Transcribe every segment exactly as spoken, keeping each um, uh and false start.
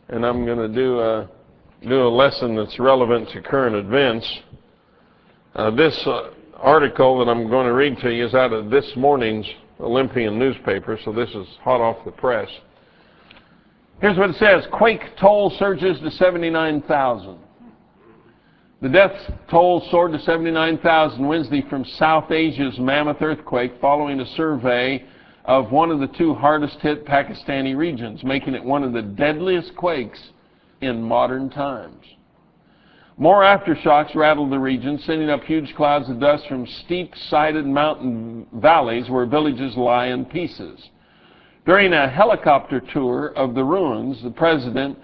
and I'm going to do a, do a lesson that's relevant to current events. Uh, this uh, article that I'm going to read to you is out of this morning's Olympian newspaper, so this is hot off the press. Here's what it says. Quake toll surges to seventy-nine thousand. The death toll soared to seventy-nine thousand Wednesday from South Asia's mammoth earthquake following a survey of one of the two hardest hit Pakistani regions, making it one of the deadliest quakes in modern times. More aftershocks rattled the region, sending up huge clouds of dust from steep-sided mountain valleys where villages lie in pieces. During a helicopter tour of the ruins, the president,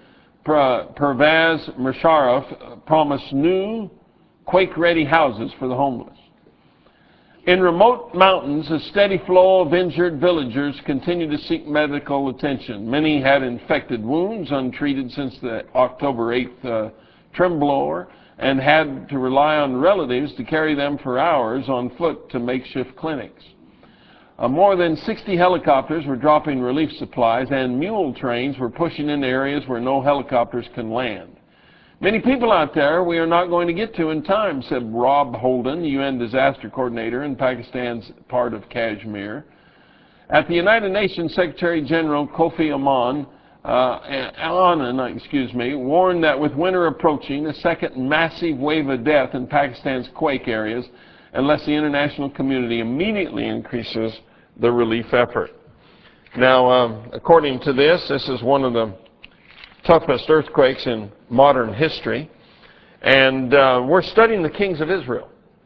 Pervez Musharraf, promised new quake-ready houses for the homeless. In remote mountains, a steady flow of injured villagers continued to seek medical attention. Many had infected wounds untreated since the October eighth uh, tremblower and had to rely on relatives to carry them for hours on foot to makeshift clinics. Uh, more than sixty helicopters were dropping relief supplies, and mule trains were pushing into areas where no helicopters can land. Many people out there we are not going to get to in time, said Rob Holden, U N disaster coordinator in Pakistan's part of Kashmir. At the United Nations, Secretary General Kofi Annan, uh, Annan, excuse me, warned that with winter approaching, a second massive wave of death in Pakistan's quake areas unless the international community immediately increases the relief effort. Now, um, according to this, this is one of the toughest earthquakes in modern history, and uh, we're studying the kings of Israel.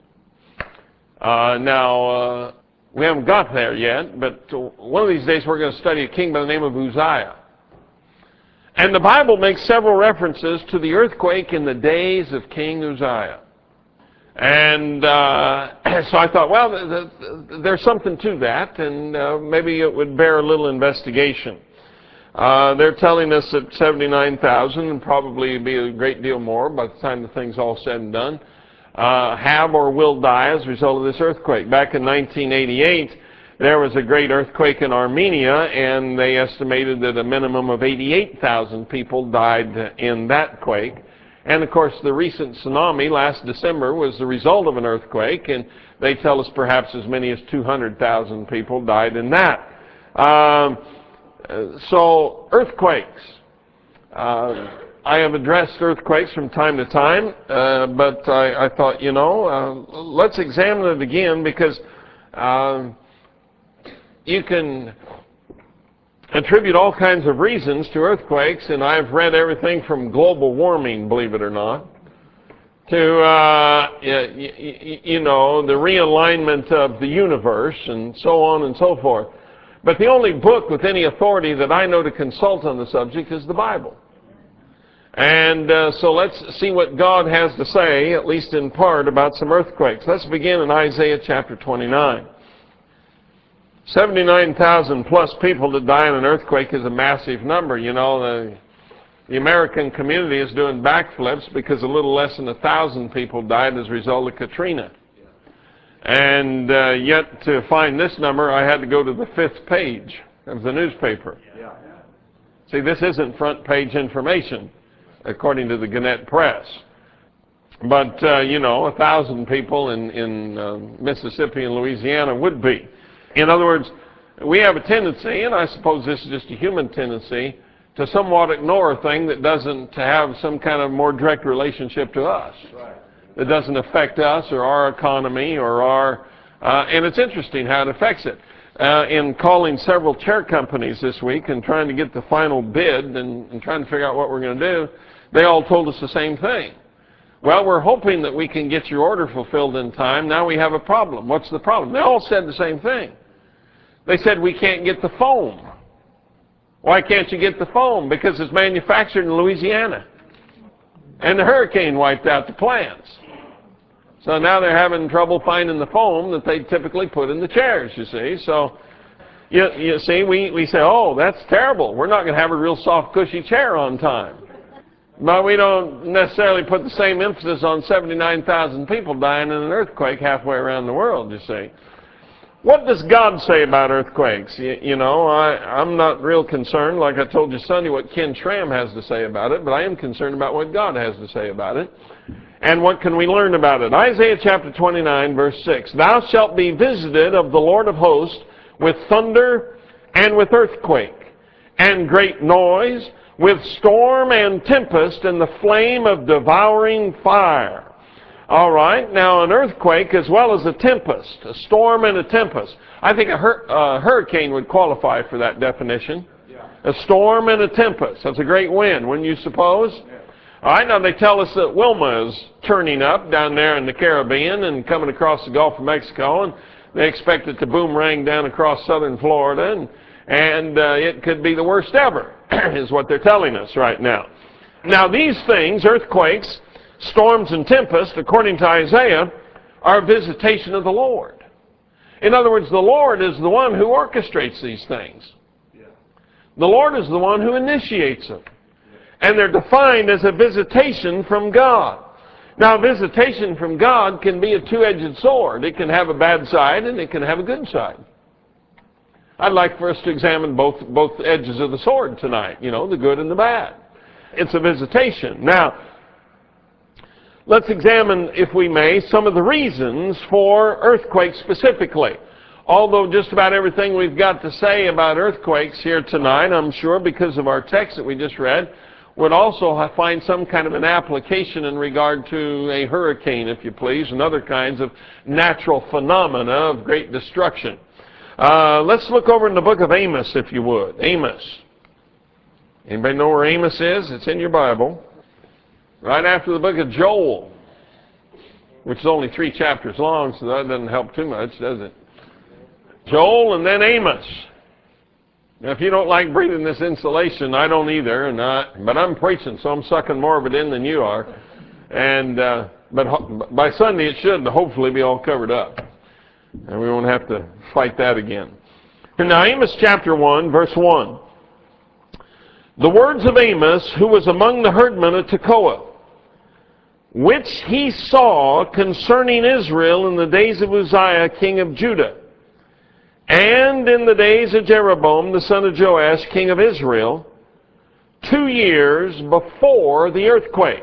Uh, now, uh, we haven't got there yet, but one of these days we're going to study a king by the name of Uzziah. And the Bible makes several references to the earthquake in the days of King Uzziah. And uh, so I thought, well, th th there's something to that, and uh, maybe it would bear a little investigation. Uh, they're telling us that seventy-nine thousand, and probably be a great deal more by the time the thing's all said and done, uh, have or will die as a result of this earthquake. Back in nineteen eighty-eight, there was a great earthquake in Armenia, and they estimated that a minimum of eighty-eight thousand people died in that quake. And, of course, the recent tsunami last December was the result of an earthquake, and they tell us perhaps as many as two hundred thousand people died in that. Um, so, earthquakes. Uh, I have addressed earthquakes from time to time, uh, but I, I thought, you know, uh, let's examine it again, because uh, you can attribute all kinds of reasons to earthquakes, and I've read everything from global warming, believe it or not, to, uh, you, you know, the realignment of the universe, and so on and so forth. But the only book with any authority that I know to consult on the subject is the Bible. And uh, so let's see what God has to say, at least in part, about some earthquakes. Let's begin in Isaiah chapter twenty-nine. seventy-nine thousand plus people that die in an earthquake is a massive number. You know, the, the American community is doing backflips because a little less than a thousand people died as a result of Katrina. And uh, yet to find this number, I had to go to the fifth page of the newspaper. See, this isn't front page information, according to the Gannett Press. But, uh, you know, a thousand people in, in uh, Mississippi and Louisiana would be. In other words, we have a tendency, and I suppose this is just a human tendency, to somewhat ignore a thing that doesn't have some kind of more direct relationship to us. Right. That doesn't affect us or our economy or our, uh, and it's interesting how it affects it. Uh, in calling several chair companies this week and trying to get the final bid and, and trying to figure out what we're going to do, they all told us the same thing. Well, we're hoping that we can get your order fulfilled in time. Now we have a problem. What's the problem? They all said the same thing. They said, we can't get the foam. Why can't you get the foam? Because it's manufactured in Louisiana. And the hurricane wiped out the plants. So now they're having trouble finding the foam that they typically put in the chairs, you see. So, you, you see, we, we say, oh, that's terrible. We're not going to have a real soft, cushy chair on time. But we don't necessarily put the same emphasis on seventy-nine thousand people dying in an earthquake halfway around the world, you see. What does God say about earthquakes? You, you know, I, I'm not real concerned, like I told you Sunday, what Ken Schramm has to say about it, but I am concerned about what God has to say about it. And what can we learn about it? Isaiah chapter twenty-nine, verse six. Thou shalt be visited of the Lord of hosts with thunder and with earthquake, and great noise, with storm and tempest, and the flame of devouring fire. All right, now an earthquake as well as a tempest, a storm and a tempest. I think a hur uh, hurricane would qualify for that definition. Yeah. A storm and a tempest. That's a great wind, wouldn't you suppose? Yeah. All right, now they tell us that Wilma is turning up down there in the Caribbean and coming across the Gulf of Mexico, and they expect it to boomerang down across southern Florida, and, and uh, it could be the worst ever, is what they're telling us right now. Now these things, earthquakes, storms and tempests, according to Isaiah, are a visitation of the Lord. In other words, the Lord is the one who orchestrates these things. Yeah. The Lord is the one who initiates them. Yeah. And they're defined as a visitation from God. Now, visitation from God can be a two-edged sword. It can have a bad side and it can have a good side. I'd like for us to examine both, both edges of the sword tonight, you know, the good and the bad. It's a visitation. Now, let's examine, if we may, some of the reasons for earthquakes specifically. Although just about everything we've got to say about earthquakes here tonight, I'm sure because of our text that we just read, would also find some kind of an application in regard to a hurricane, if you please, and other kinds of natural phenomena of great destruction. Uh, let's look over in the book of Amos, if you would. Amos. Anybody know where Amos is? It's in your Bible. Right after the book of Joel, which is only three chapters long, so that doesn't help too much, does it? Joel and then Amos. Now, if you don't like breathing this insulation, I don't either, and I, but I'm preaching, so I'm sucking more of it in than you are. And uh, but by Sunday, it should hopefully be all covered up, and we won't have to fight that again. And now, Amos chapter one, verse one. The words of Amos, who was among the herdmen of Tekoa, which he saw concerning Israel in the days of Uzziah, king of Judah, and in the days of Jeroboam, the son of Joash, king of Israel, two years before the earthquake.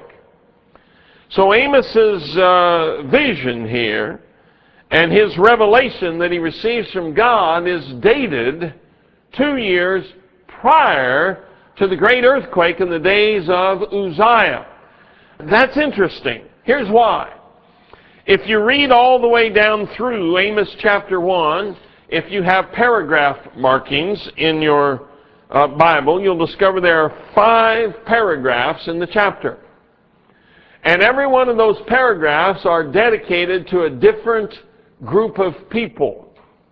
So Amos's uh, vision here and his revelation that he receives from God is dated two years prior to the great earthquake in the days of Uzziah. That's interesting. Here's why. If you read all the way down through Amos chapter one, if you have paragraph markings in your uh, Bible, you'll discover there are five paragraphs in the chapter. And every one of those paragraphs are dedicated to a different group of people.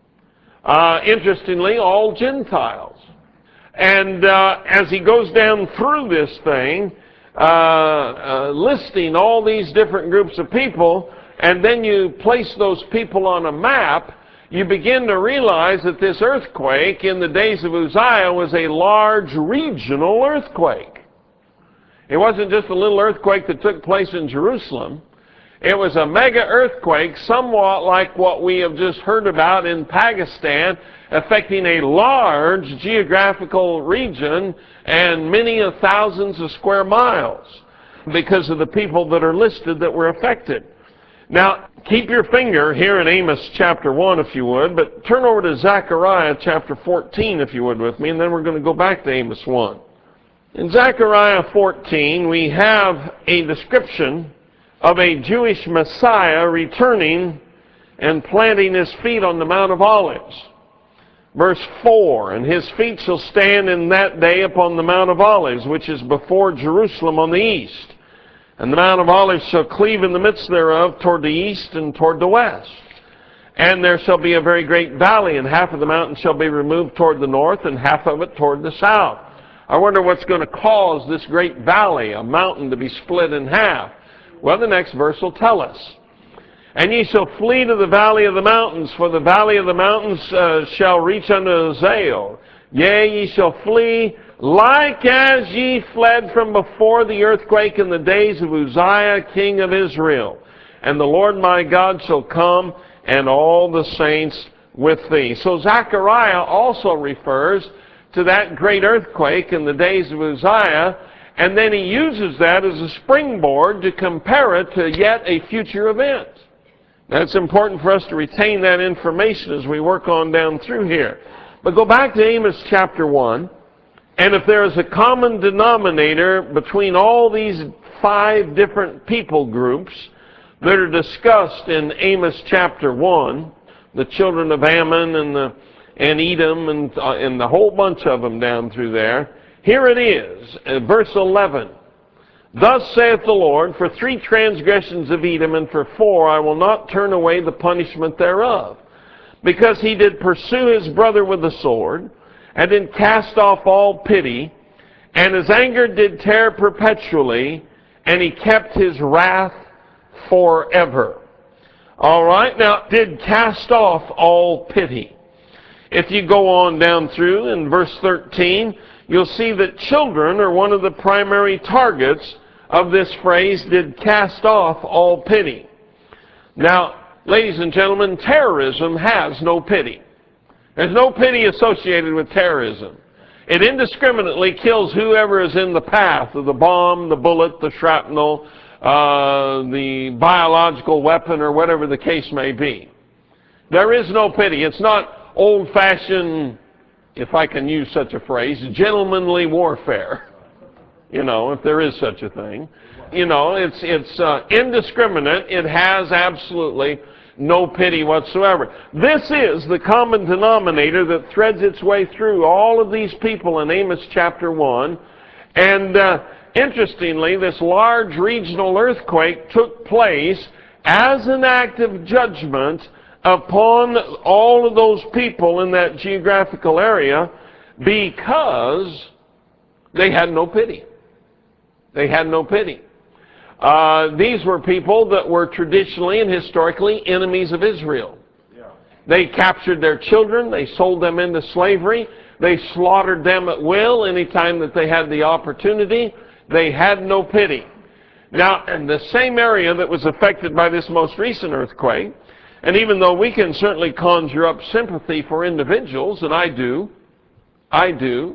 Uh, interestingly, all Gentiles. And uh, as he goes down through this thing, uh, uh, listing all these different groups of people, and then you place those people on a map, you begin to realize that this earthquake in the days of Uzziah was a large regional earthquake. It wasn't just a little earthquake that took place in Jerusalem. It was a mega earthquake, somewhat like what we have just heard about in Pakistan, affecting a large geographical region and many of thousands of square miles because of the people that are listed that were affected. Now, keep your finger here in Amos chapter one, if you would, but turn over to Zechariah chapter fourteen, if you would, with me, and then we're going to go back to Amos one. In Zechariah fourteen, we have a description of a Jewish Messiah returning and planting his feet on the Mount of Olives. Verse four, and his feet shall stand in that day upon the Mount of Olives, which is before Jerusalem on the east. And the Mount of Olives shall cleave in the midst thereof toward the east and toward the west. And there shall be a very great valley, and half of the mountain shall be removed toward the north, and half of it toward the south. I wonder what's going to cause this great valley, a mountain, to be split in half. Well, the next verse will tell us. And ye shall flee to the valley of the mountains, for the valley of the mountains uh, shall reach unto Azael. Yea, ye shall flee like as ye fled from before the earthquake in the days of Uzziah, king of Israel. And the Lord my God shall come, and all the saints with thee. So Zechariah also refers to that great earthquake in the days of Uzziah, and then he uses that as a springboard to compare it to yet a future event. Now, it's important for us to retain that information as we work on down through here. But go back to Amos chapter one, and if there is a common denominator between all these five different people groups that are discussed in Amos chapter one, the children of Ammon and the and Edom and, uh, and the whole bunch of them down through there, here it is, uh, verse eleven. Thus saith the Lord, for three transgressions of Edom, and for four I will not turn away the punishment thereof. Because he did pursue his brother with the sword, and did cast off all pity, and his anger did tear perpetually, and he kept his wrath forever. All right, now, did cast off all pity. If you go on down through in verse thirteen, you'll see that children are one of the primary targets of this phrase, did cast off all pity. Now, ladies and gentlemen, terrorism has no pity. There's no pity associated with terrorism. It indiscriminately kills whoever is in the path of the bomb, the bullet, the shrapnel, uh, the biological weapon, or whatever the case may be. There is no pity. It's not old-fashioned, if I can use such a phrase, gentlemanly warfare. You know, if there is such a thing. You know, it's, it's uh, indiscriminate. It has absolutely no pity whatsoever. This is the common denominator that threads its way through all of these people in Amos chapter one. And uh, interestingly, this large regional earthquake took place as an act of judgment upon all of those people in that geographical area because they had no pity. They had no pity. Uh, these were people that were traditionally and historically enemies of Israel. Yeah. They captured their children. They sold them into slavery. They slaughtered them at will anytime that they had the opportunity. They had no pity. Now, in the same area that was affected by this most recent earthquake, and even though we can certainly conjure up sympathy for individuals, and I do, I do,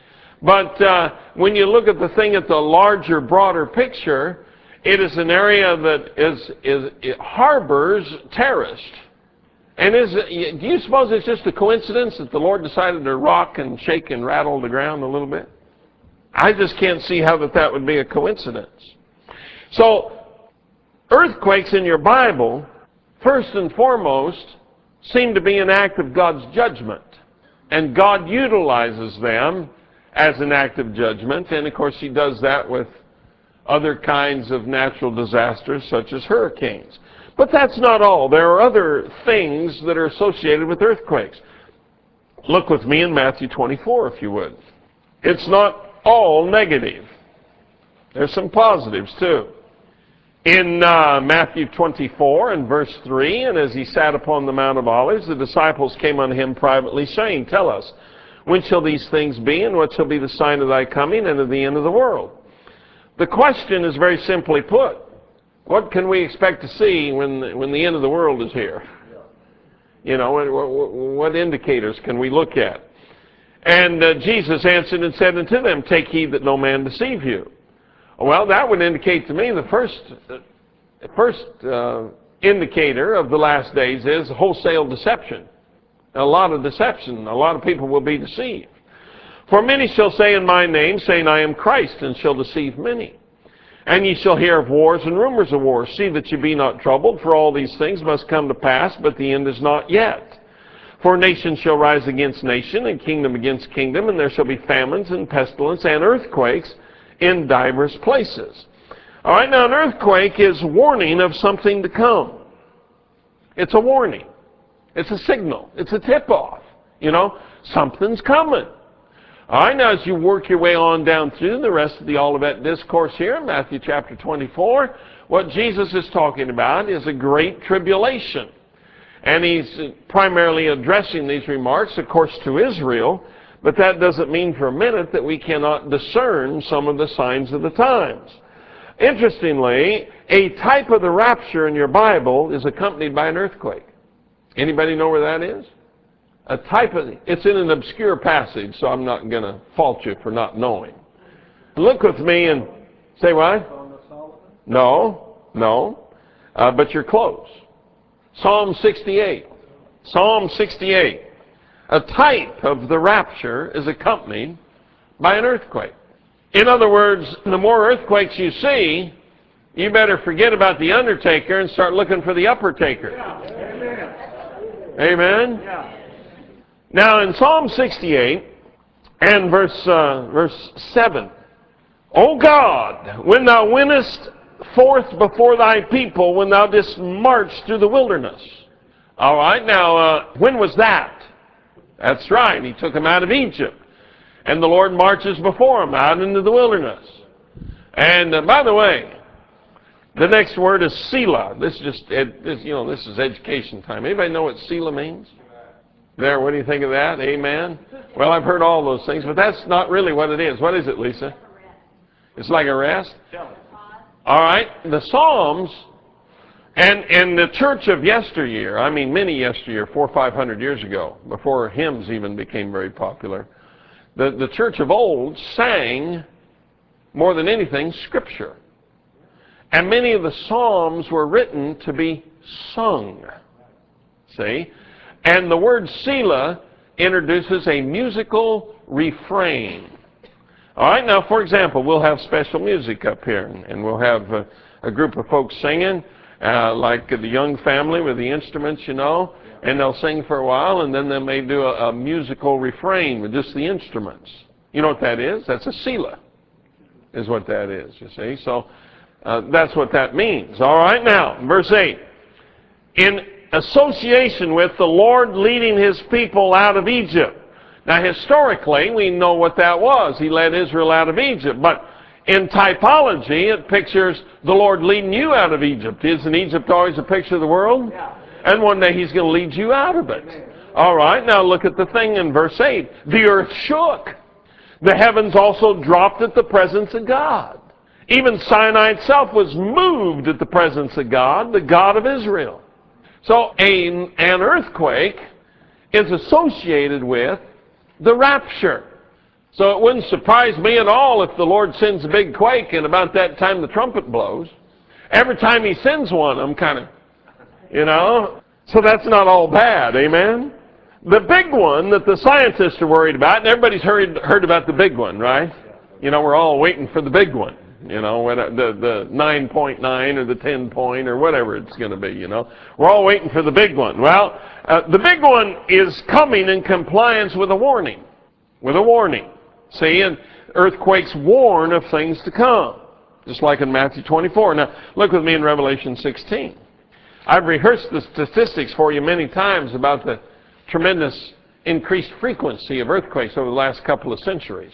but uh, when you look at the thing at the larger, broader picture, it is an area that is, is it harbors terrorists. And is it, do you suppose it's just a coincidence that the Lord decided to rock and shake and rattle the ground a little bit? I just can't see how that, that would be a coincidence. So, earthquakes in your Bible, first and foremost, seem to be an act of God's judgment. And God utilizes them as an act of judgment. And of course, He does that with other kinds of natural disasters, such as hurricanes. But that's not all. There are other things that are associated with earthquakes. Look with me in Matthew twenty-four, if you would. It's not all negative. There's some positives, too. In uh, Matthew twenty-four and verse three, and as he sat upon the Mount of Olives, the disciples came unto him privately, saying, Tell us, when shall these things be, and what shall be the sign of thy coming and of the end of the world? The question is very simply put. What can we expect to see when, when the end of the world is here? You know, what, what indicators can we look at? And uh, Jesus answered and said unto them, Take heed that no man deceive you. Well, that would indicate to me the first, uh, first uh, indicator of the last days is wholesale deception. A lot of deception. A lot of people will be deceived. For many shall say in my name, saying, I am Christ, and shall deceive many. And ye shall hear of wars and rumors of wars. See that ye be not troubled, for all these things must come to pass, but the end is not yet. For nation shall rise against nation, and kingdom against kingdom, and there shall be famines and pestilence and earthquakes in divers places. All right, now an earthquake is warning of something to come. It's a warning. It's a signal. It's a tip-off. You know, something's coming. All right, now as you work your way on down through the rest of the Olivet Discourse here in Matthew chapter twenty-four, what Jesus is talking about is a great tribulation. And he's primarily addressing these remarks, of course, to Israel, but that doesn't mean for a minute that we cannot discern some of the signs of the times. Interestingly, a type of the rapture in your Bible is accompanied by an earthquake. Anybody know where that is? A type of, it's in an obscure passage, so I'm not going to fault you for not knowing. Look with me and say what? No, no, uh, but you're close. Psalm sixty-eight. Psalm sixty-eight. A type of the rapture is accompanied by an earthquake. In other words, the more earthquakes you see, you better forget about the undertaker and start looking for the uppertaker. Yeah. Amen. Amen. Yeah. Now in Psalm sixty-eight and verse uh, verse seven, O God, when thou wentest forth before thy people, when thou didst march through the wilderness. All right, now uh, when was that? That's right, he took them out of Egypt. And the Lord marches before him out into the wilderness. And uh, by the way, the next word is Selah. This is just, ed, this, you know, this is education time. Anybody know what Selah means? There, what do you think of that? Amen? Well, I've heard all those things, but that's not really what it is. What is it, Lisa? It's like a rest? All right. The Psalms and, and the church of yesteryear, I mean many yesteryear, four or five hundred years ago, before hymns even became very popular, the, the church of old sang, more than anything, Scripture. And many of the Psalms were written to be sung. See? And the word Selah introduces a musical refrain. All right, now, for example, we'll have special music up here, and we'll have a, a group of folks singing, uh, like the young family with the instruments, you know, and they'll sing for a while, and then they may do a, a musical refrain with just the instruments. You know what that is? That's a Selah, is what that is, you see. So uh, that's what that means. All right, now, verse eight. In association with the Lord leading his people out of Egypt. Now, historically, we know what that was. He led Israel out of Egypt. But in typology, it pictures the Lord leading you out of Egypt. Isn't Egypt always a picture of the world? Yeah. And one day he's going to lead you out of it. Amen. All right, now look at the thing in verse eight. The earth shook. The heavens also dropped at the presence of God. Even Sinai itself was moved at the presence of God, the God of Israel. So a, an earthquake is associated with the rapture. So it wouldn't surprise me at all if the Lord sends a big quake and about that time the trumpet blows. Every time he sends one, I'm kind of, you know. So that's not all bad, amen? The big one that the scientists are worried about, and everybody's heard, heard about the big one, right? You know, we're all waiting for the big one. You know, the, the nine point nine or the ten point or whatever it's going to be, you know. We're all waiting for the big one. Well, uh, the big one is coming in compliance with a warning. With a warning. See, and earthquakes warn of things to come. Just like in Matthew twenty-four. Now, look with me in Revelation sixteen. I've rehearsed the statistics for you many times about the tremendous increased frequency of earthquakes over the last couple of centuries.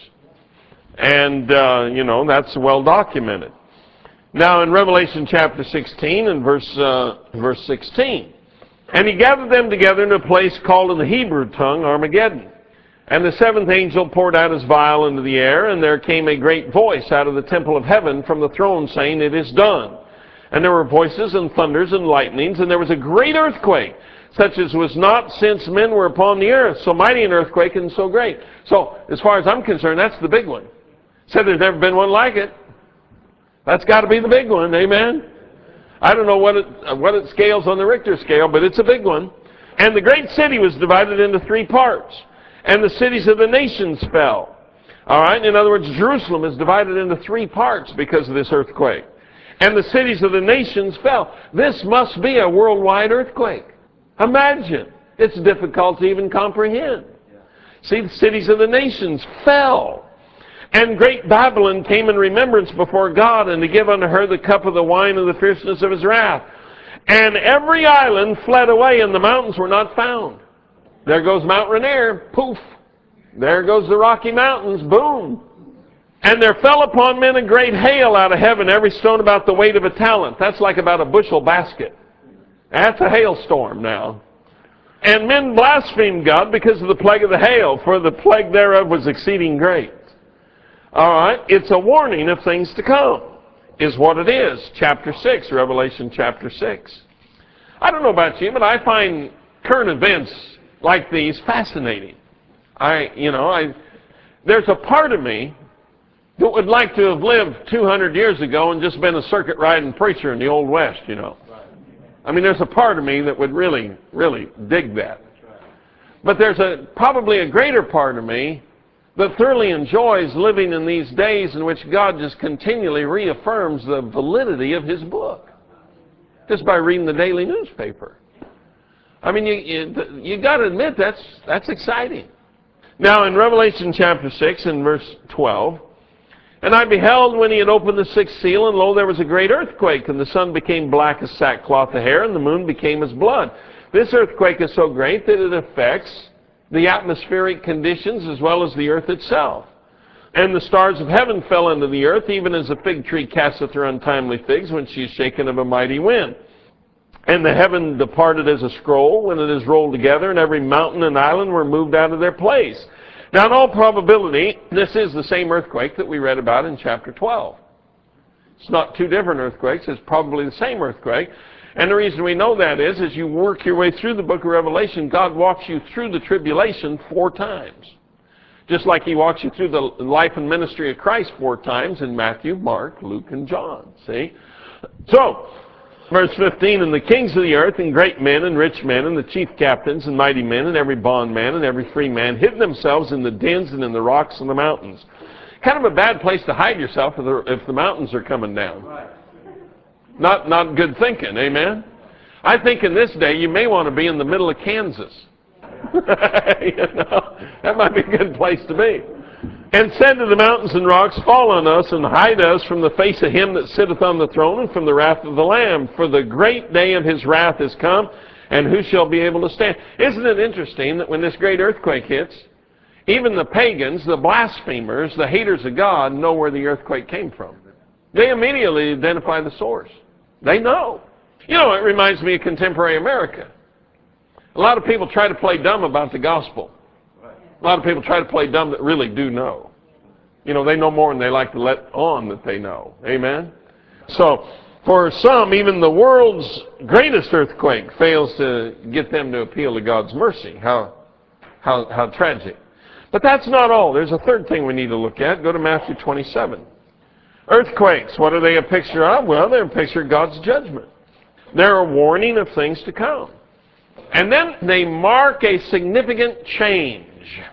And, uh, you know, that's well documented. Now, in Revelation chapter sixteen and verse, uh, verse sixteen, and he gathered them together in a place called in the Hebrew tongue Armageddon. And the seventh angel poured out his vial into the air, and there came a great voice out of the temple of heaven from the throne saying, It is done. And there were voices and thunders and lightnings, and there was a great earthquake, such as was not since men were upon the earth. So mighty an earthquake and so great. So, as far as I'm concerned, that's the big one. Said there's never been one like it. That's got to be the big one, amen? I don't know what it, what it scales on the Richter scale, but it's a big one. And the great city was divided into three parts. And the cities of the nations fell. All right, in other words, Jerusalem is divided into three parts because of this earthquake. And the cities of the nations fell. This must be a worldwide earthquake. Imagine. It's difficult to even comprehend. See, the cities of the nations fell. And great Babylon came in remembrance before God, and to give unto her the cup of the wine of the fierceness of his wrath. And every island fled away, and the mountains were not found. There goes Mount Rainier, poof. There goes the Rocky Mountains, boom. And there fell upon men a great hail out of heaven, every stone about the weight of a talent. That's like about a bushel basket. That's a hailstorm now. And men blasphemed God because of the plague of the hail, for the plague thereof was exceeding great. All right, it's a warning of things to come, is what it is. Chapter six, Revelation chapter six. I don't know about you, but I find current events like these fascinating. I, you know, I, there's a part of me that would like to have lived two hundred years ago and just been a circuit riding preacher in the Old West, you know. I mean, there's a part of me that would really, really dig that. But there's a probably a greater part of me that thoroughly enjoys living in these days in which God just continually reaffirms the validity of His book, just by reading the daily newspaper. I mean, you, you, you got to admit that's, that's exciting. Now, in Revelation chapter six and verse twelve, and I beheld when he had opened the sixth seal, and lo, there was a great earthquake, and the sun became black as sackcloth of hair, and the moon became as blood. This earthquake is so great that it affects the atmospheric conditions as well as the earth itself. And the stars of heaven fell into the earth, even as a fig tree casteth her untimely figs when she is shaken of a mighty wind. And the heaven departed as a scroll when it is rolled together, and every mountain and island were moved out of their place. Now, in all probability, this is the same earthquake that we read about in chapter twelve. It's not two different earthquakes. It's probably the same earthquake. And the reason we know that is, as you work your way through the book of Revelation, God walks you through the tribulation four times. Just like He walks you through the life and ministry of Christ four times in Matthew, Mark, Luke, and John. See? So, verse fifteen, and the kings of the earth, and great men, and rich men, and the chief captains, and mighty men, and every bondman, and every free man, hid themselves in the dens and in the rocks and the mountains. Kind of a bad place to hide yourself if the, if the mountains are coming down. Not, not good thinking, amen? I think in this day you may want to be in the middle of Kansas. You know, that might be a good place to be. And said to the mountains and rocks, fall on us and hide us from the face of Him that sitteth on the throne and from the wrath of the Lamb. For the great day of His wrath is come, and who shall be able to stand? Isn't it interesting that when this great earthquake hits, even the pagans, the blasphemers, the haters of God know where the earthquake came from? They immediately identify the source. They know. You know, it reminds me of contemporary America. A lot of people try to play dumb about the gospel. A lot of people try to play dumb that really do know. You know, they know more than they like to let on that they know. Amen? So, for some, even the world's greatest earthquake fails to get them to appeal to God's mercy. How, how, how tragic. But that's not all. There's a third thing we need to look at. Go to Matthew twenty-seven. Earthquakes, what are they a picture of? Well, they're a picture of God's judgment. They're a warning of things to come. And then they mark a significant change.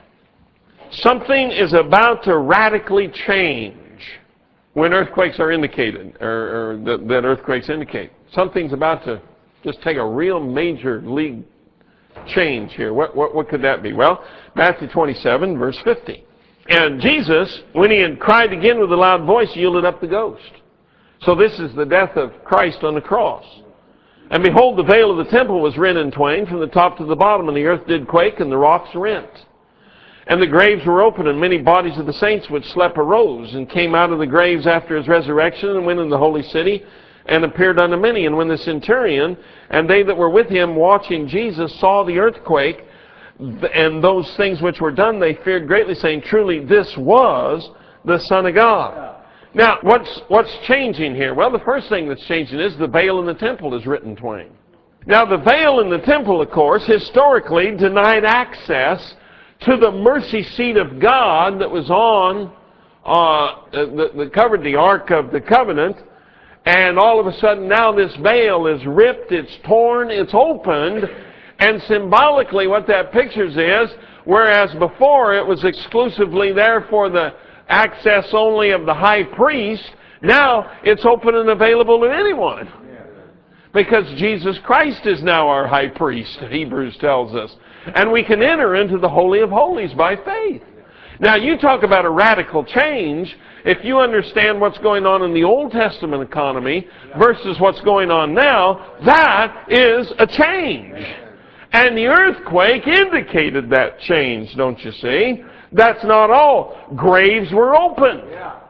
Something is about to radically change when earthquakes are indicated, or, or that, that earthquakes indicate. Something's about to just take a real major league change here. What, what, what could that be? Well, Matthew twenty-seven, verse fifty. And Jesus, when He had cried again with a loud voice, yielded up the ghost. So this is the death of Christ on the cross. And behold, the veil of the temple was rent in twain from the top to the bottom, and the earth did quake, and the rocks rent. And the graves were opened, and many bodies of the saints which slept arose, and came out of the graves after His resurrection, and went into the holy city, and appeared unto many. And when the centurion and they that were with him watching Jesus saw the earthquake, and those things which were done, they feared greatly, saying, truly this was the Son of God. Now, what's, what's changing here? Well, the first thing that's changing is the veil in the temple is rent in twain. Now, the veil in the temple, of course, historically denied access to the mercy seat of God that was on, uh, that, that covered the Ark of the Covenant. And all of a sudden now this veil is ripped, it's torn, it's opened. And symbolically what that pictures is, whereas before it was exclusively there for the access only of the high priest, now it's open and available to anyone. Because Jesus Christ is now our high priest, Hebrews tells us. And we can enter into the Holy of Holies by faith. Now you talk about a radical change. If you understand what's going on in the Old Testament economy versus what's going on now, that is a change. And the earthquake indicated that change, don't you see? That's not all. Graves were opened.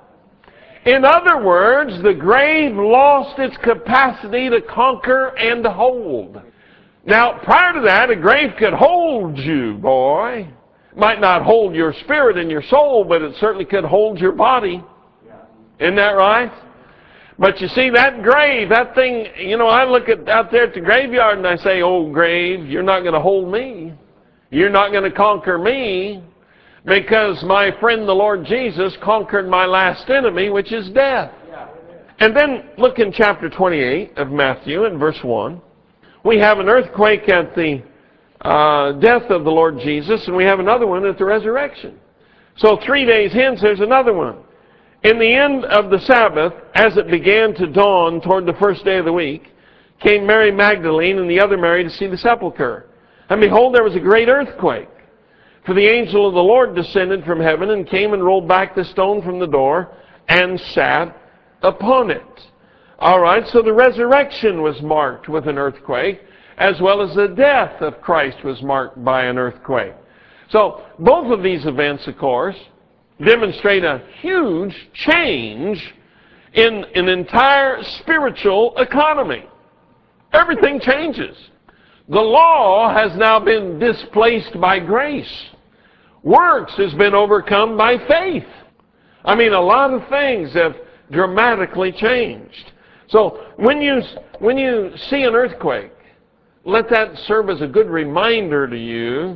In other words, the grave lost its capacity to conquer and to hold. Now, prior to that, a grave could hold you, boy. Might not hold your spirit and your soul, but it certainly could hold your body. Isn't that right? But you see, that grave, that thing, you know, I look at out there at the graveyard and I say, oh, grave, you're not going to hold me. You're not going to conquer me, because my friend the Lord Jesus conquered my last enemy, which is death. And then look in chapter twenty-eight of Matthew in verse one. We have an earthquake at the uh, death of the Lord Jesus, and we have another one at the resurrection. So three days hence, there's another one. In the end of the Sabbath, as it began to dawn toward the first day of the week, came Mary Magdalene and the other Mary to see the sepulchre. And behold, there was a great earthquake. For the angel of the Lord descended from heaven and came and rolled back the stone from the door and sat upon it. All right, so the resurrection was marked with an earthquake, as well as the death of Christ was marked by an earthquake. So both of these events, of course, demonstrate a huge change in an entire spiritual economy. Everything changes. The law has now been displaced by grace. Works has been overcome by faith. I mean, a lot of things have dramatically changed. So when you, when you see an earthquake, let that serve as a good reminder to you.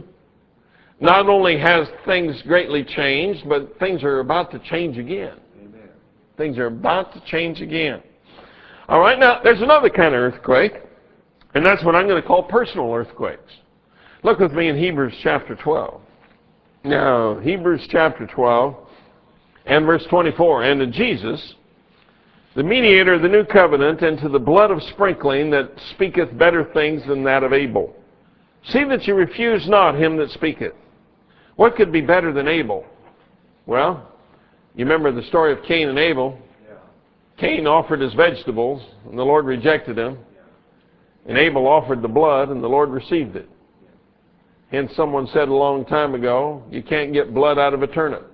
Not only has things greatly changed, but things are about to change again. Amen. Things are about to change again. All right, now there's another kind of earthquake, and that's what I'm going to call personal earthquakes. Look with me in Hebrews chapter twelve. Now, Hebrews chapter twelve and verse twenty-four. And to Jesus, the mediator of the new covenant, and to the blood of sprinkling that speaketh better things than that of Abel. See that you refuse not him that speaketh. What could be better than Abel? Well, you remember the story of Cain and Abel. Yeah. Cain offered his vegetables, and the Lord rejected him. Yeah. And Abel offered the blood, and the Lord received it. Yeah. Hence, someone said a long time ago, you can't get blood out of a turnip.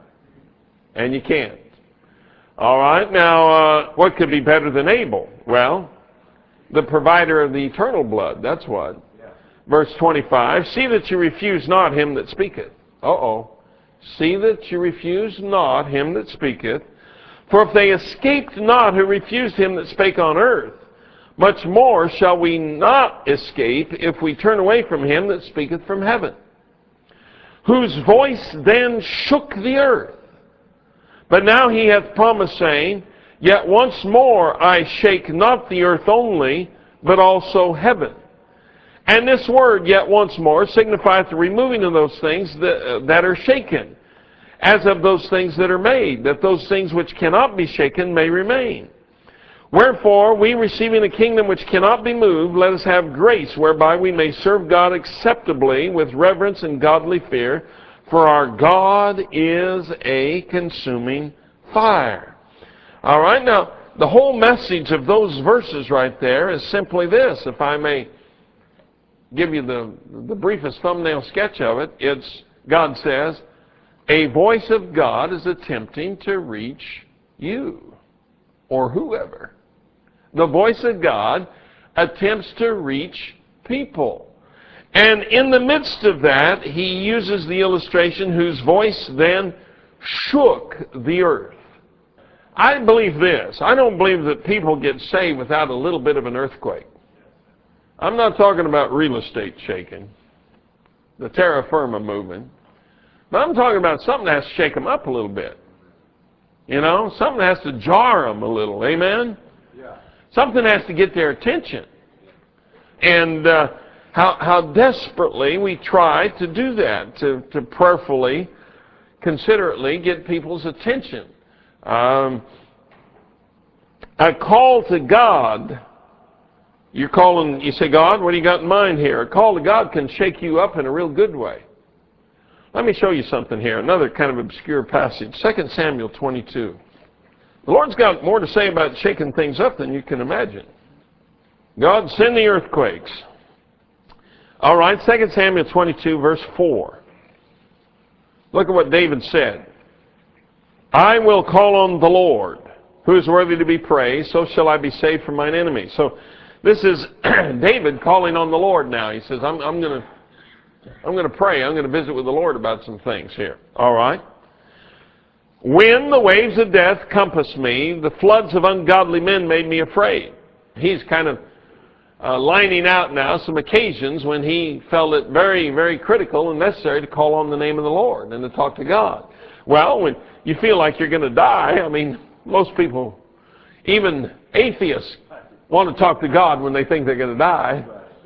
And you can't. All right, now, uh, what could be better than Abel? Well, the provider of the eternal blood, that's what. Verse twenty-five, see that you refuse not him that speaketh. Uh-oh. See that you refuse not him that speaketh. For if they escaped not who refused him that spake on earth, much more shall we not escape if we turn away from him that speaketh from heaven. Whose voice then shook the earth. But now he hath promised, saying, yet once more I shake not the earth only, but also heaven. And this word, yet once more, signifieth the removing of those things that, uh, that are shaken, as of those things that are made, that those things which cannot be shaken may remain. Wherefore, we receiving a kingdom which cannot be moved, let us have grace whereby we may serve God acceptably with reverence and godly fear, for our God is a consuming fire. All right, now, the whole message of those verses right there is simply this, if I may give you the, the briefest thumbnail sketch of it. It's, God says, a voice of God is attempting to reach you or whoever. The voice of God attempts to reach people. And in the midst of that, he uses the illustration, whose voice then shook the earth. I believe this. I don't believe that people get saved without a little bit of an earthquake. I'm not talking about real estate shaking, the terra firma movement, but I'm talking about something that has to shake them up a little bit. You know, something has to jar them a little. Amen? Yeah. Something has to get their attention. And uh, how, how desperately we try to do that, to, to prayerfully, considerately get people's attention. Um, a call to God. You're calling, you say, God, what do you got in mind here? A call to God can shake you up in a real good way. Let me show you something here, another kind of obscure passage, Second Samuel twenty-two. The Lord's got more to say about shaking things up than you can imagine. God, send the earthquakes. All right, Second Samuel twenty-two, verse four. Look at what David said. I will call on the Lord, who is worthy to be praised, so shall I be saved from mine enemies. So, this is David calling on the Lord now. He says, I'm, I'm going to I'm going to pray. I'm going to visit with the Lord about some things here. All right? When the waves of death compassed me, the floods of ungodly men made me afraid. He's kind of uh, lining out now some occasions when he felt it very, very critical and necessary to call on the name of the Lord and to talk to God. Well, when you feel like you're going to die, I mean, most people, even atheists, want to talk to God when they think they're going to die.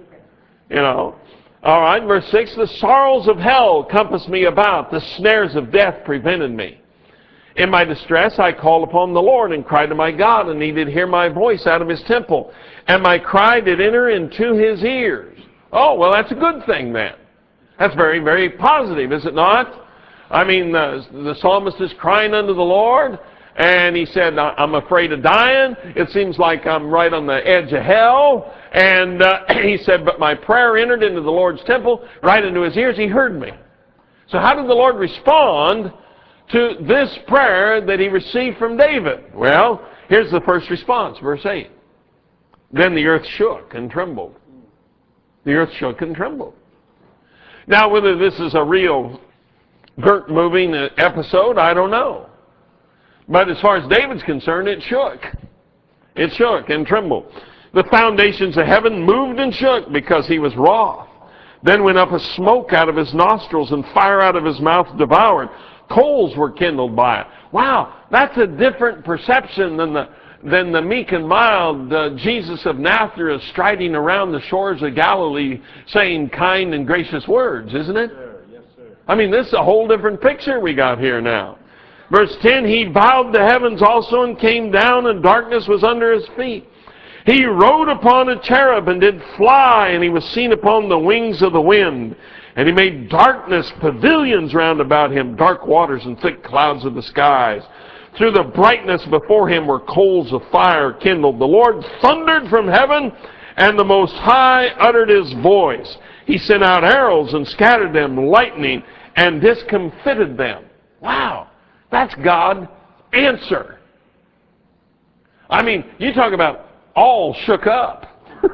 You know. All right, verse six, the sorrows of hell compassed me about, the snares of death prevented me. In my distress I called upon the Lord and cried to my God, and he did hear my voice out of his temple, and my cry did enter into his ears. Oh, well, that's a good thing then. That's very, very positive, is it not? I mean, uh, the psalmist is crying unto the Lord, and he said, I'm afraid of dying. It seems like I'm right on the edge of hell. And uh, he said, but my prayer entered into the Lord's temple, right into his ears. He heard me. So how did the Lord respond to this prayer that he received from David? Well, here's the first response, verse eight. Then the earth shook and trembled. The earth shook and trembled. Now, whether this is a real dirt-moving episode, I don't know. But as far as David's concerned, it shook. It shook and trembled. The foundations of heaven moved and shook because he was wroth. Then went up a smoke out of his nostrils, and fire out of his mouth devoured. Coals were kindled by it. Wow, that's a different perception than the than the meek and mild uh, Jesus of Nazareth striding around the shores of Galilee saying kind and gracious words, isn't it? Sir, yes, sir. I mean, this is a whole different picture we got here now. Verse ten, he bowed the heavens also and came down, and darkness was under his feet. He rode upon a cherub and did fly, and he was seen upon the wings of the wind. And he made darkness pavilions round about him, dark waters and thick clouds of the skies. Through the brightness before him were coals of fire kindled. The Lord thundered from heaven, and the Most High uttered his voice. He sent out arrows and scattered them, lightning, and discomfited them. Wow, that's God's answer. I mean, you talk about all shook up.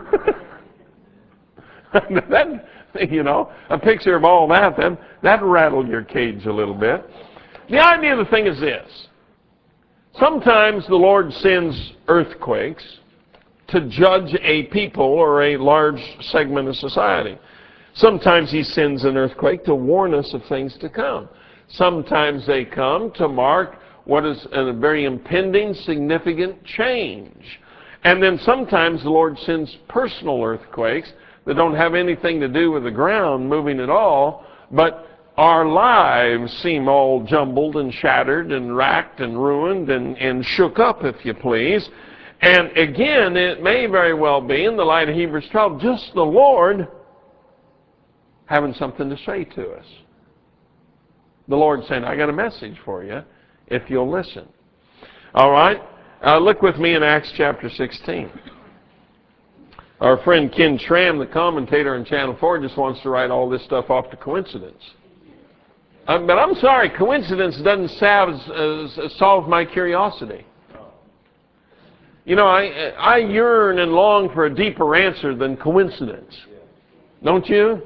That, you know, a picture of all that, then, that rattled your cage a little bit. The idea of the thing is this. Sometimes the Lord sends earthquakes to judge a people or a large segment of society. Sometimes he sends an earthquake to warn us of things to come. Sometimes they come to mark what is a very impending, significant change. And then sometimes the Lord sends personal earthquakes that don't have anything to do with the ground moving at all, but our lives seem all jumbled and shattered and racked and ruined and, and shook up, if you please. And again, it may very well be, in the light of Hebrews twelve, just the Lord having something to say to us. The Lord saying, I got a message for you if you'll listen. All right? Uh, look with me in Acts chapter sixteen. Our friend Ken Schramm, the commentator on Channel four, just wants to write all this stuff off to coincidence. Uh, but I'm sorry, coincidence doesn't salve, uh, solve my curiosity. You know, I, I yearn and long for a deeper answer than coincidence. Don't you?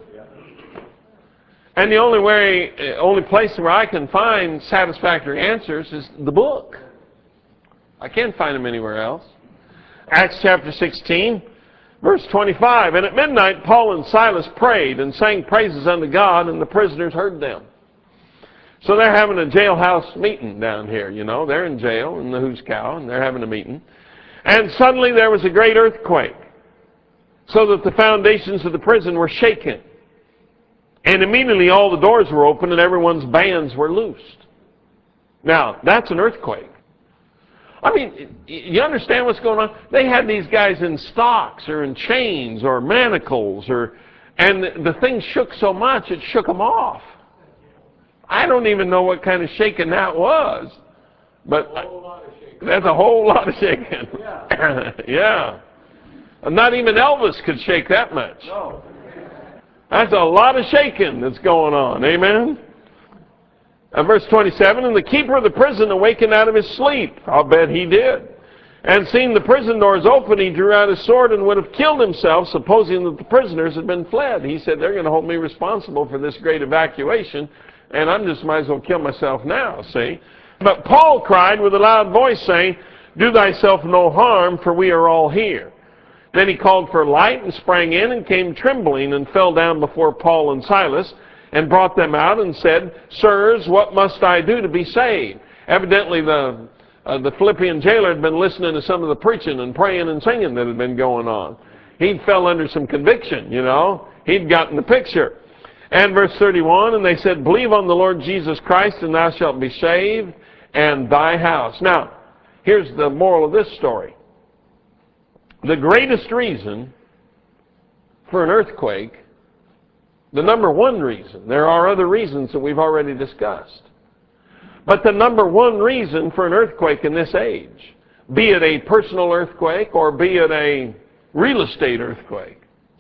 And the only way, only place where I can find satisfactory answers is the book. I can't find them anywhere else. Acts chapter sixteen, verse twenty-five. And at midnight Paul and Silas prayed and sang praises unto God, and the prisoners heard them. So they're having a jailhouse meeting down here, you know. They're in jail in the Who's Cow, and they're having a meeting. And suddenly there was a great earthquake, so that the foundations of the prison were shaken. And immediately all the doors were opened and everyone's bands were loosed. Now, that's an earthquake. I mean, you understand what's going on? They had these guys in stocks or in chains or manacles, or, and the thing shook so much it shook them off. I don't even know what kind of shaking that was, but that's a whole lot of shaking. Yeah. Yeah. Not even Elvis could shake that much. No. That's a lot of shaking that's going on. Amen? Uh, verse twenty-seven, and the keeper of the prison awakened out of his sleep. I'll bet he did. And seeing the prison doors open, he drew out his sword and would have killed himself, supposing that the prisoners had been fled. He said, they're going to hold me responsible for this great evacuation, and I just might as well kill myself now, see? But Paul cried with a loud voice, saying, do thyself no harm, for we are all here. Then he called for light and sprang in and came trembling and fell down before Paul and Silas and brought them out and said, Sirs, what must I do to be saved? Evidently the, uh, the Philippian jailer had been listening to some of the preaching and praying and singing that had been going on. He fell under some conviction, you know. He'd gotten the picture. And verse thirty-one, and they said, Believe on the Lord Jesus Christ, and thou shalt be saved, and thy house. Now, here's the moral of this story. The greatest reason for an earthquake, the number one reason, there are other reasons that we've already discussed, but the number one reason for an earthquake in this age, be it a personal earthquake or be it a real estate earthquake,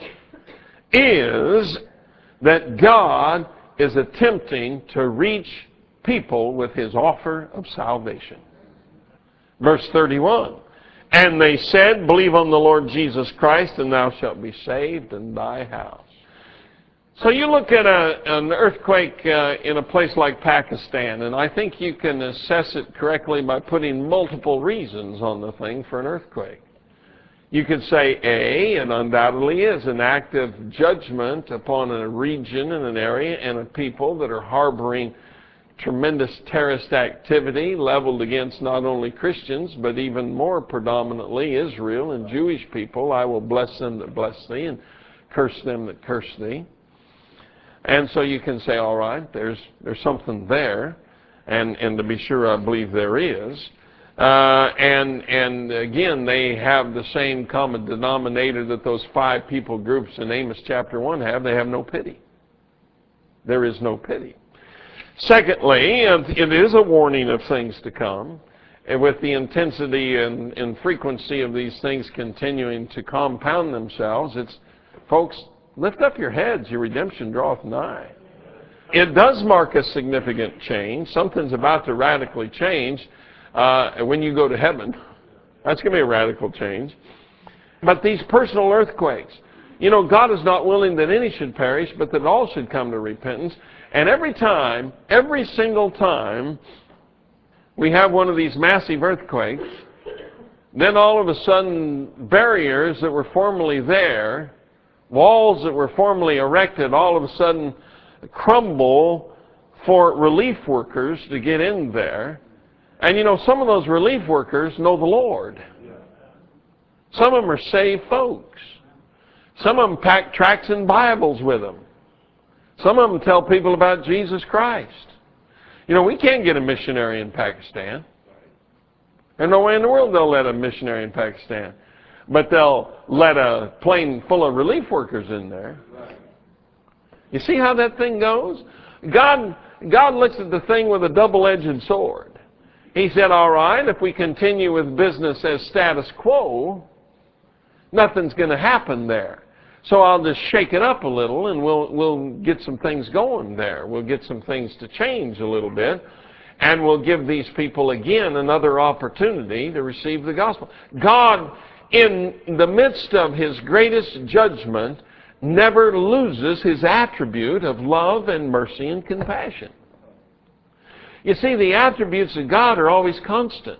is that God is attempting to reach people with his offer of salvation. Verse thirty-one, and they said, Believe on the Lord Jesus Christ, and thou shalt be saved in thy house. So you look at a, an earthquake uh, in a place like Pakistan, and I think you can assess it correctly by putting multiple reasons on the thing for an earthquake. You could say, A, it undoubtedly is an act of judgment upon a region and an area and a people that are harboring tremendous terrorist activity leveled against not only Christians, but even more predominantly Israel and Jewish people. I will bless them that bless thee and curse them that curse thee. And so you can say, all right, there's there's something there, and, and to be sure I believe there is. Uh, and, and again, they have the same common denominator that those five people groups in Amos chapter one have. They have no pity. There is no pity. Secondly, it is a warning of things to come. And with the intensity and, and frequency of these things continuing to compound themselves, it's, folks, lift up your heads, your redemption draweth nigh. It does mark a significant change. Something's about to radically change uh, when you go to heaven. That's going to be a radical change. But these personal earthquakes, you know, God is not willing that any should perish, but that all should come to repentance. And every time, every single time we have one of these massive earthquakes, then all of a sudden barriers that were formerly there, walls that were formerly erected, all of a sudden crumble for relief workers to get in there. And you know, some of those relief workers know the Lord. Some of them are saved folks. Some of them pack tracts and Bibles with them. Some of them tell people about Jesus Christ. You know, we can't get a missionary in Pakistan. There's no way in the world they'll let a missionary in Pakistan. But they'll let a plane full of relief workers in there. You see how that thing goes? God, God looks at the thing with a double-edged sword. He said, all right, if we continue with business as status quo, nothing's going to happen there. So I'll just shake it up a little and we'll, we'll get some things going there. We'll get some things to change a little bit. And we'll give these people again another opportunity to receive the gospel. God, in the midst of his greatest judgment, never loses his attribute of love and mercy and compassion. You see, the attributes of God are always constant.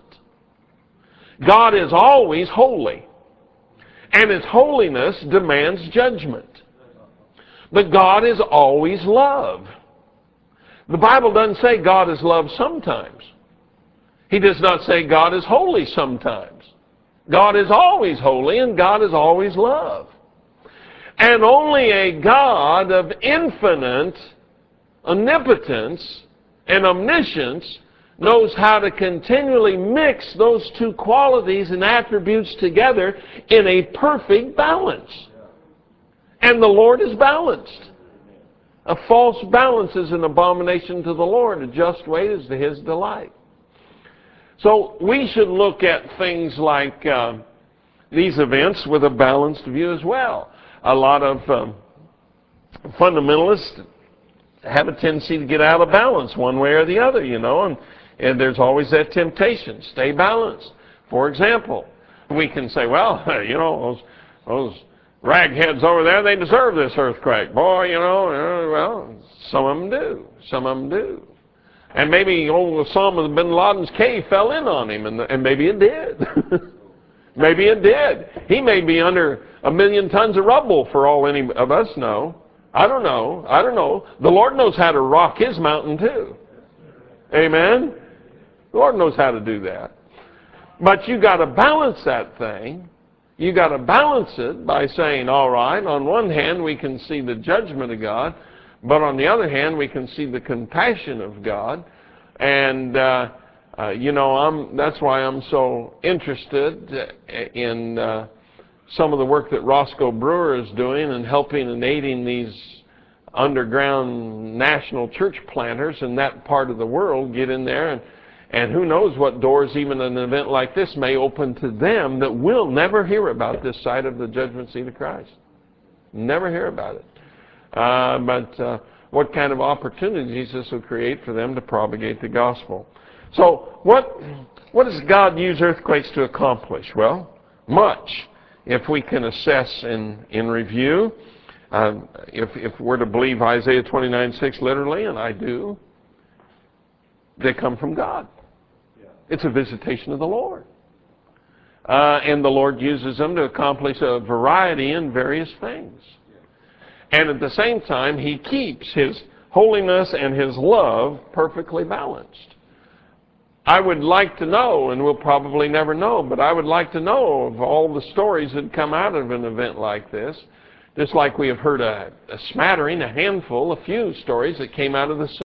God is always holy. And his holiness demands judgment. But God is always love. The Bible doesn't say God is love sometimes. He does not say God is holy sometimes. God is always holy and God is always love. And only a God of infinite omnipotence and omniscience knows how to continually mix those two qualities and attributes together in a perfect balance. And the Lord is balanced. A false balance is an abomination to the Lord. A just weight is to his delight. So we should look at things like uh, these events with a balanced view as well. A lot of um, fundamentalists have a tendency to get out of balance one way or the other, you know, and And there's always that temptation. Stay balanced. For example, we can say, well, you know, those, those ragheads over there, they deserve this earthquake. Boy, you know, uh, well, some of them do. Some of them do. And maybe old Osama bin Laden's cave fell in on him, and, and maybe it did. Maybe it did. He may be under a million tons of rubble for all any of us know. I don't know. I don't know. The Lord knows how to rock his mountain too. Amen? The Lord knows how to do that. But you got to balance that thing. You got to balance it by saying, all right, on one hand we can see the judgment of God, but on the other hand we can see the compassion of God. And uh, uh, you know, I'm that's why I'm so interested in uh, some of the work that Roscoe Brewer is doing and helping and aiding these underground national church planters in that part of the world get in there, and and who knows what doors even an event like this may open to them that will never hear about this side of the judgment seat of Christ. Never hear about it. Uh, but uh, what kind of opportunities this will create for them to propagate the gospel. So what, what does God use earthquakes to accomplish? Well, much. If we can assess in, in review, uh, if, if we're to believe Isaiah twenty-nine six literally, and I do, they come from God. It's a visitation of the Lord. Uh, and the Lord uses them to accomplish a variety in various things. And at the same time, he keeps his holiness and his love perfectly balanced. I would like to know, and we'll probably never know, but I would like to know of all the stories that come out of an event like this, just like we have heard a, a smattering, a handful, a few stories that came out of the